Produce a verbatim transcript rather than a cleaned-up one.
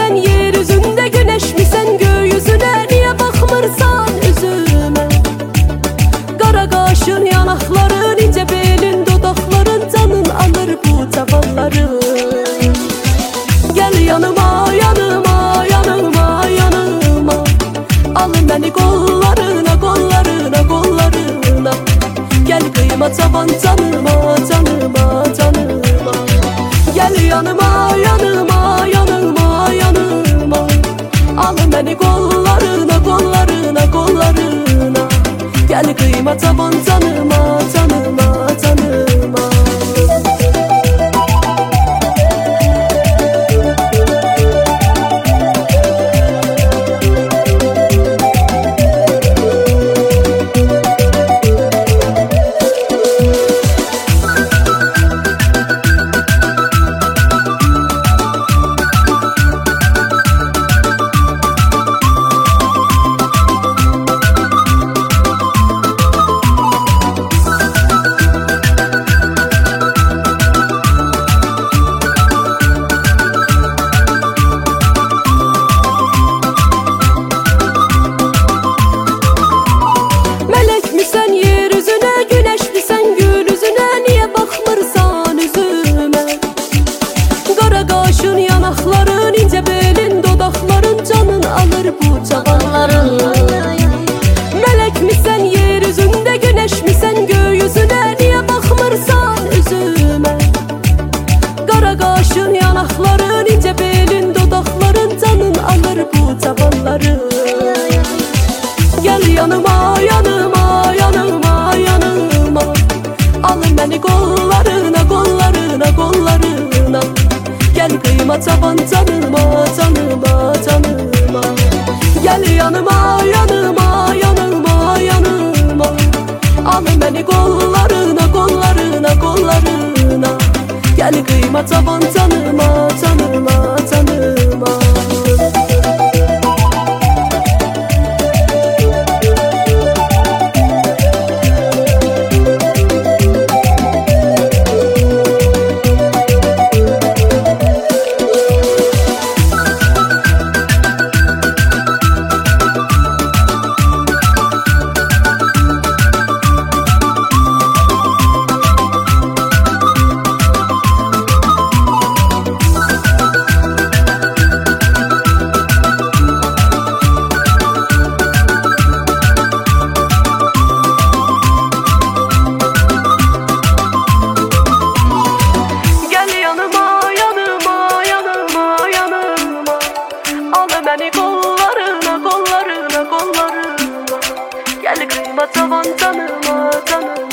misən yer üzündə, güneş misən gökyüzüne? Niye bakmırsan üzüme? Qara qaşın, yanaqların, incə belin, dodaqların, canın alır bu cavanları. Gel yanıma, yanıma, yanıma, yanıma, al məni qollarına, qollarına, qollarına. Gel kıyma cavan canıma, canıma, canıma. Gel yanıma, yanıma, yanıma, yanıma, al məni qollarına, qollarına, qollarına. Gel kıyma cavan canıma, canıma, canıma. Yanaqların, incə belin, dodaqların, canın alır bu cavanların. Melek misən yer üzündə, güneş misən gökyüzüne? Niye bakmırsan üzüme? Qara qaşın, yanaqların, incə belin, dodaqların, canın alır bu cavanların. Gel yanıma, yanıma, yanıma, yanıma, al məni qollarına, qollarına, qollarına. Gel kıyma cavan canıma, canıma, canıma. Gel yanıma, yanıma, yanıma, yanıma, al məni qollarına, qollarına, qollarına. Gel kıyma cavan canıma, canıma, canıma. Məni qollarına, qollarına, qollarına. Gel kıyma cavan canıma, canıma.